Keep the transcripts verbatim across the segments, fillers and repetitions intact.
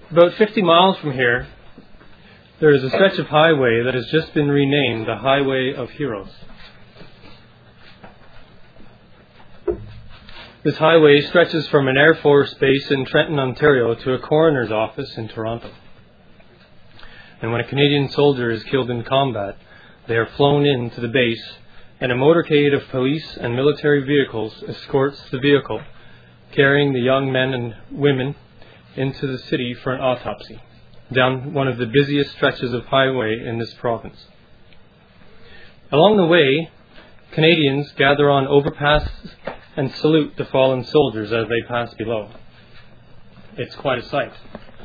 About fifty miles from here, there is a stretch of highway that has just been renamed the Highway of Heroes. This highway stretches from an Air Force base in Trenton, Ontario, to a coroner's office in Toronto. And when a Canadian soldier is killed in combat, they are flown into the base, and a motorcade of police and military vehicles escorts the vehicle, carrying the young men and women into the city for an autopsy, down one of the busiest stretches of highway in this province. Along the way, Canadians gather on overpasses and salute the fallen soldiers as they pass below. It's quite a sight.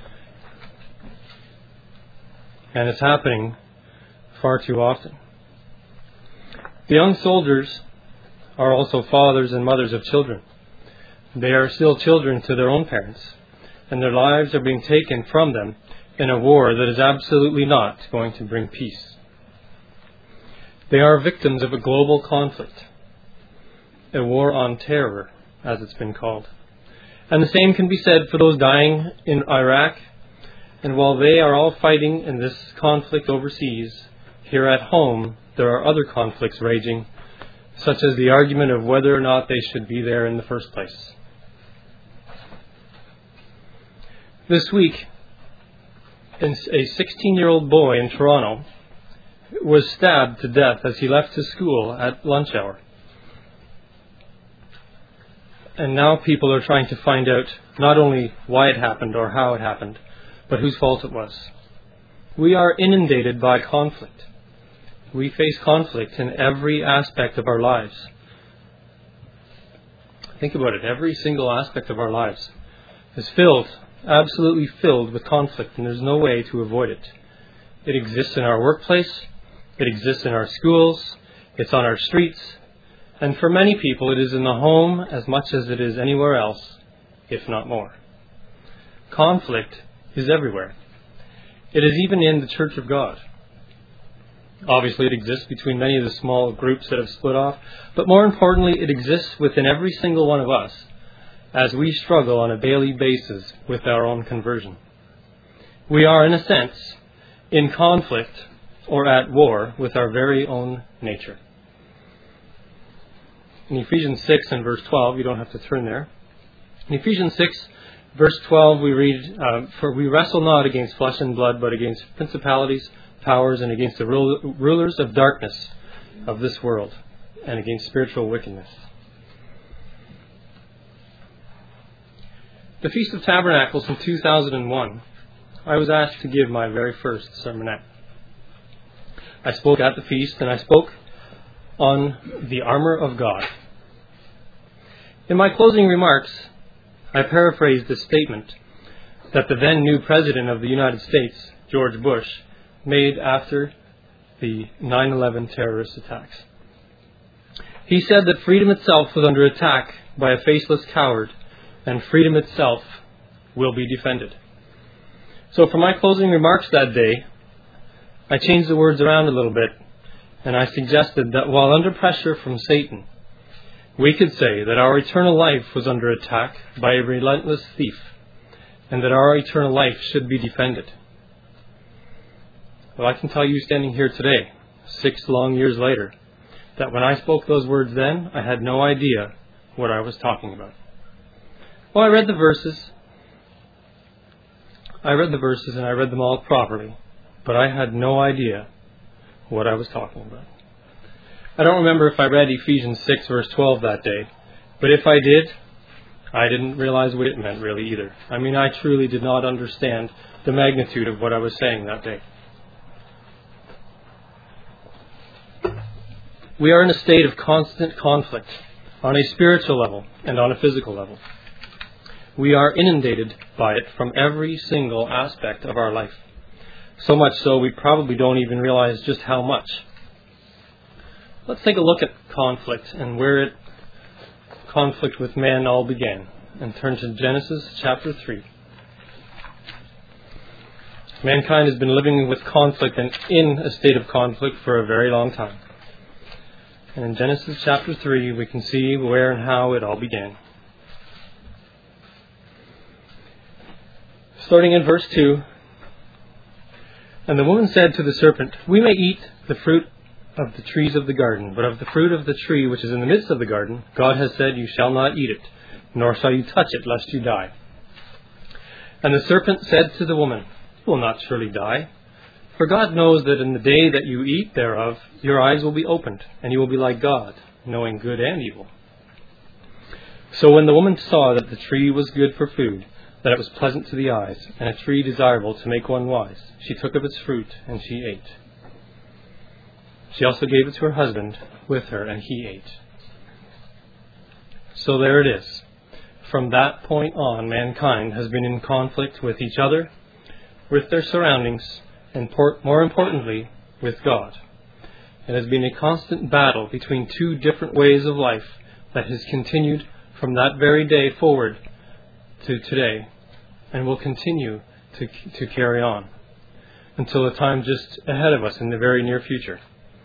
And it's happening far too often. The young soldiers are also fathers and mothers of children. They are still children to their own parents, and their lives are being taken from them in a war that is absolutely not going to bring peace. They are victims of a global conflict, a war on terror, as it's been called. And the same can be said for those dying in Iraq. And while they are all fighting in this conflict overseas, here at home there are other conflicts raging, such as the argument of whether or not they should be there in the first place. This week, a sixteen-year-old boy in Toronto was stabbed to death as he left his school at lunch hour. And now people are trying to find out not only why it happened or how it happened, but whose fault it was. We are inundated by conflict. We face conflict in every aspect of our lives. Think about it. Every single aspect of our lives is filled, absolutely filled with conflict, and there's no way to avoid it. It exists in our workplace. It exists in our schools. It's on our streets. And for many people, it is in the home as much as it is anywhere else, if not more. Conflict is everywhere. It is even in the Church of God. Obviously, it exists between many of the small groups that have split off, but more importantly, it exists within every single one of us as we struggle on a daily basis with our own conversion. We are, in a sense, in conflict or at war with our very own nature. In Ephesians six and verse twelve, you don't have to turn there. In Ephesians six, verse twelve, we read, uh, For we wrestle not against flesh and blood, but against principalities, powers, and against the rulers of darkness of this world, and against spiritual wickedness. The Feast of Tabernacles in two thousand one, I was asked to give my very first sermonette. I spoke at the feast, and I spoke on the armor of God. In my closing remarks, I paraphrased the statement that the then new President of the United States, George Bush, made after the nine eleven terrorist attacks. He said that freedom itself was under attack by a faceless coward, and freedom itself will be defended. So for my closing remarks that day, I changed the words around a little bit, and I suggested that while under pressure from Satan, we could say that our eternal life was under attack by a relentless thief, and that our eternal life should be defended. Well, I can tell you standing here today, six long years later, that when I spoke those words then, I had no idea what I was talking about. Well, I read the verses. I read the verses and I read them all properly, but I had no idea what I was talking about. I don't remember if I read Ephesians six verse twelve that day, but if I did, I didn't realize what it meant really either. I mean, I truly did not understand the magnitude of what I was saying that day. We are in a state of constant conflict on a spiritual level and on a physical level. We are inundated by it from every single aspect of our life. So much so we probably don't even realize just how much. Let's take a look at conflict and where it conflict with man all began, and turn to Genesis chapter three. Mankind has been living with conflict and in a state of conflict for a very long time. And in Genesis chapter three, we can see where and how it all began. Starting in verse two. And the woman said to the serpent, We may eat the fruit of the trees of the garden, but of the fruit of the tree which is in the midst of the garden, God has said, You shall not eat it, nor shall you touch it, lest you die. And the serpent said to the woman, You will not surely die. For God knows that in the day that you eat thereof, your eyes will be opened, and you will be like God, knowing good and evil. So when the woman saw that the tree was good for food, that it was pleasant to the eyes, and a tree desirable to make one wise, she took of its fruit, and she ate. She also gave it to her husband with her, and he ate. So there it is. From that point on, mankind has been in conflict with each other, with their surroundings, and more importantly, with God. It has been a constant battle between two different ways of life that has continued from that very day forward to today, and will continue to, to carry on until the time just ahead of us in the very near future.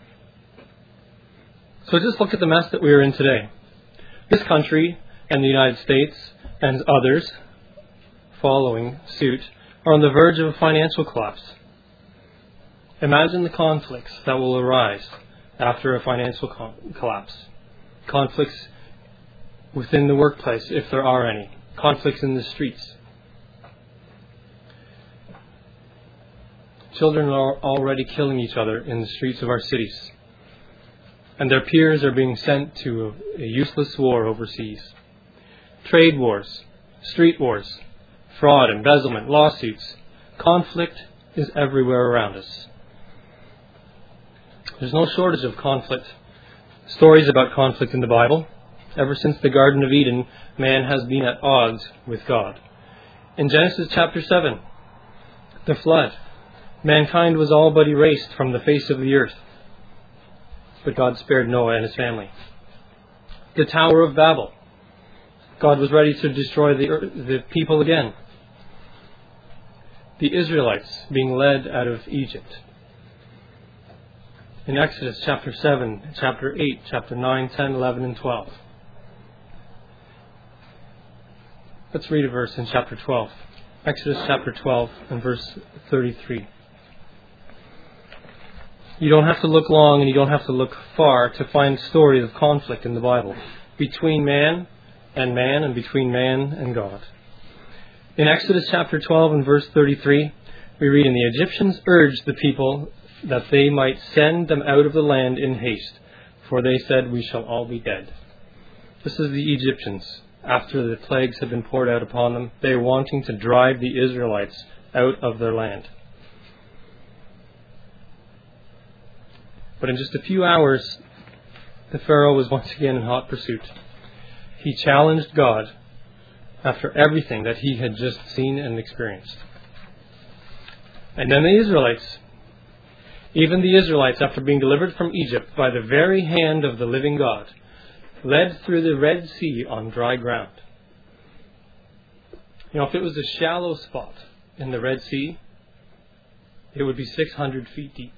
So just look at the mess that we are in today. This country and the United States and others following suit are on the verge of a financial collapse. Imagine the conflicts that will arise after a financial co- collapse. Conflicts within the workplace, if there are any. Conflicts in the streets. Children are already killing each other in the streets of our cities. And their peers are being sent to a, a useless war overseas. Trade wars, street wars, fraud, embezzlement, lawsuits. Conflict is everywhere around us. There's no shortage of conflict. Stories about conflict in the Bible. Ever since the Garden of Eden, man has been at odds with God. In Genesis chapter seven, the flood, mankind was all but erased from the face of the earth. But God spared Noah and his family. The Tower of Babel, God was ready to destroy the, earth, the people again. The Israelites being led out of Egypt. In Exodus chapter seven, chapter eight, chapter nine, ten, eleven, and twelve. Let's read a verse in chapter twelve. Exodus chapter twelve and verse thirty-three. You don't have to look long and you don't have to look far to find stories of conflict in the Bible. Between man and man and between man and God. In Exodus chapter twelve and verse thirty-three, we read, And the Egyptians urged the people that they might send them out of the land in haste, for they said, We shall all be dead. This is the Egyptians. After the plagues had been poured out upon them, they were wanting to drive the Israelites out of their land. But in just a few hours, the Pharaoh was once again in hot pursuit. He challenged God after everything that he had just seen and experienced. And then the Israelites, even the Israelites, after being delivered from Egypt by the very hand of the living God, led through the Red Sea on dry ground. You know, if it was a shallow spot in the Red Sea, it would be six hundred feet deep.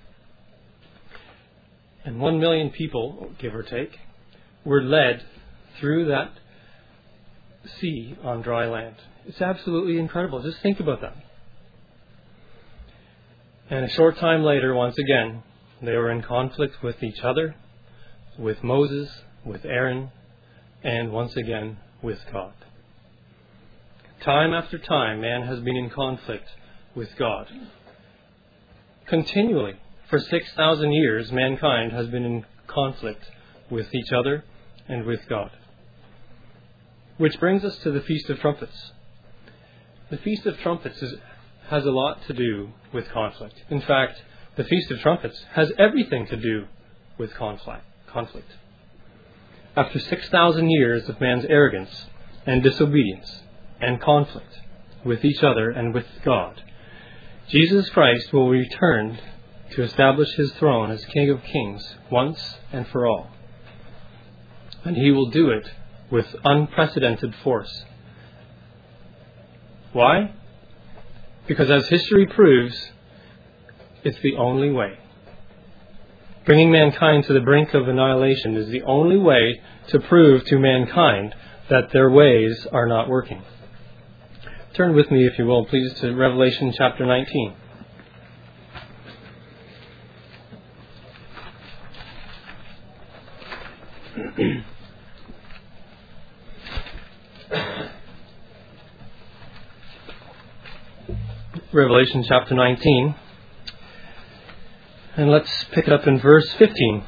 And one million people, give or take, were led through that sea on dry land. It's absolutely incredible. Just think about that. And a short time later, once again, they were in conflict with each other, with Moses, with Aaron, and once again with God. Time after time, man has been in conflict with God. Continually, for six thousand years, mankind has been in conflict with each other and with God. Which brings us to the Feast of Trumpets. The Feast of Trumpets is, has a lot to do with conflict. In fact, the Feast of Trumpets has everything to do with conflict. conflict. After six thousand years of man's arrogance and disobedience and conflict with each other and with God, Jesus Christ will return to establish his throne as King of Kings once and for all. And he will do it with unprecedented force. Why? Because as history proves, it's the only way. Bringing mankind to the brink of annihilation is the only way to prove to mankind that their ways are not working. Turn with me, if you will, please, to Revelation chapter nineteen. Revelation chapter nineteen. And let's pick it up in verse fifteen.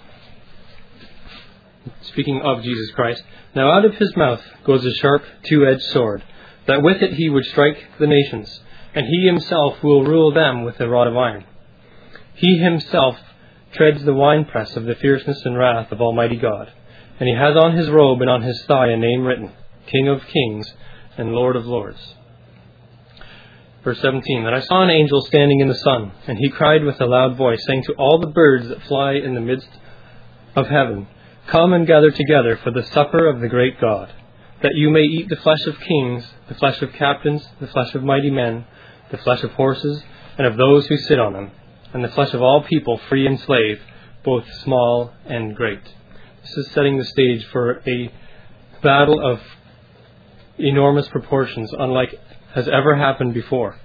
Speaking of Jesus Christ. Now out of his mouth goes a sharp two-edged sword, that with it he would strike the nations, and he himself will rule them with a rod of iron. He himself treads the winepress of the fierceness and wrath of Almighty God, and he has on his robe and on his thigh a name written, King of Kings and Lord of Lords. Verse seventeen, Then I saw an angel standing in the sun, and he cried with a loud voice, saying to all the birds that fly in the midst of heaven, Come and gather together for the supper of the great God, that you may eat the flesh of kings, the flesh of captains, the flesh of mighty men, the flesh of horses, and of those who sit on them, and the flesh of all people, free and slave, both small and great. This is setting the stage for a battle of enormous proportions, unlike has ever happened before.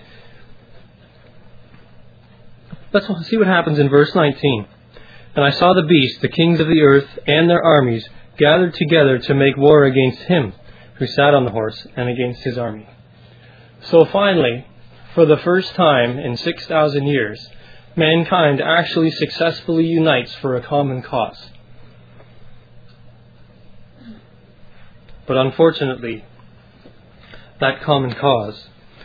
Let's see what happens in verse nineteen. And I saw the beast, the kings of the earth, and their armies, gathered together to make war against him who sat on the horse and against his army. So finally, for the first time in six thousand years, mankind actually successfully unites for a common cause. But unfortunately, that common cause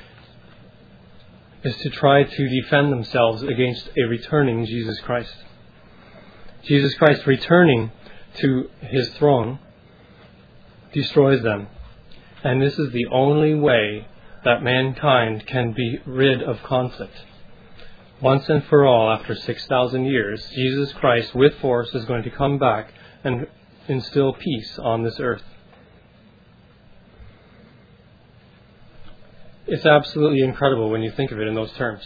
is to try to defend themselves against a returning Jesus Christ. Jesus Christ returning to his throne destroys them. And this is the only way that mankind can be rid of conflict. Once and for all, after six thousand years, Jesus Christ with force is going to come back and instill peace on this earth. It's absolutely incredible when you think of it in those terms.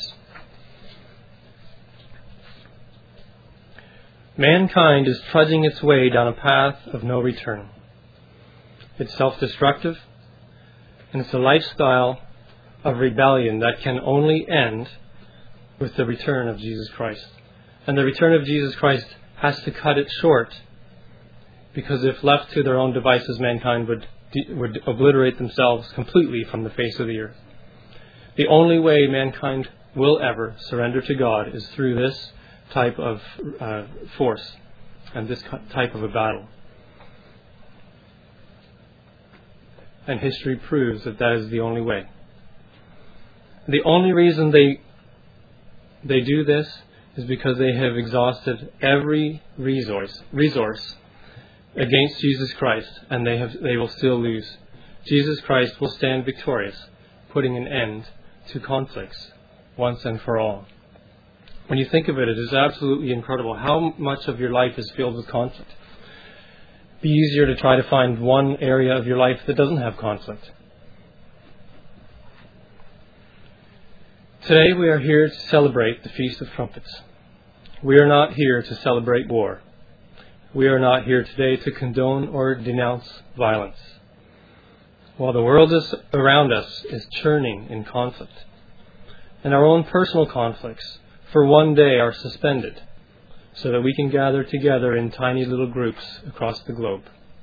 Mankind is trudging its way down a path of no return. It's self-destructive, and it's a lifestyle of rebellion that can only end with the return of Jesus Christ. And the return of Jesus Christ has to cut it short, because if left to their own devices, mankind would, would obliterate themselves completely from the face of the earth. The only way mankind will ever surrender to God is through this type of uh, force and this type of a battle. And history proves that that is the only way. The only reason they they do this is because they have exhausted every resource resource against Jesus Christ, and they have they will still lose. Jesus Christ will stand victorious, putting an end to conflicts once and for all. When you think of it, it is absolutely incredible how much of your life is filled with conflict. It'd be easier to try to find one area of your life that doesn't have conflict. Today we are here to celebrate the Feast of Trumpets. We are not here to celebrate war. We are not here today to condone or denounce violence. While the world is around us is churning in conflict, and our own personal conflicts for one day are suspended so that we can gather together in tiny little groups across the globe.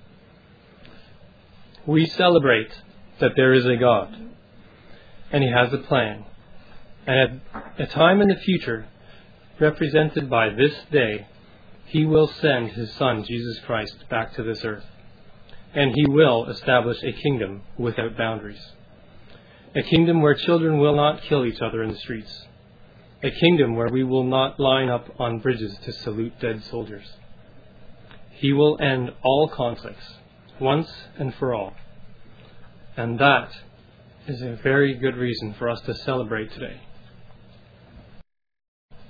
We celebrate that there is a God, and He has a plan. And at a time in the future, represented by this day, He will send His Son, Jesus Christ, back to this earth. And He will establish a kingdom without boundaries. A kingdom where children will not kill each other in the streets. A kingdom where we will not line up on bridges to salute dead soldiers. He will end all conflicts, once and for all. And that is a very good reason for us to celebrate today.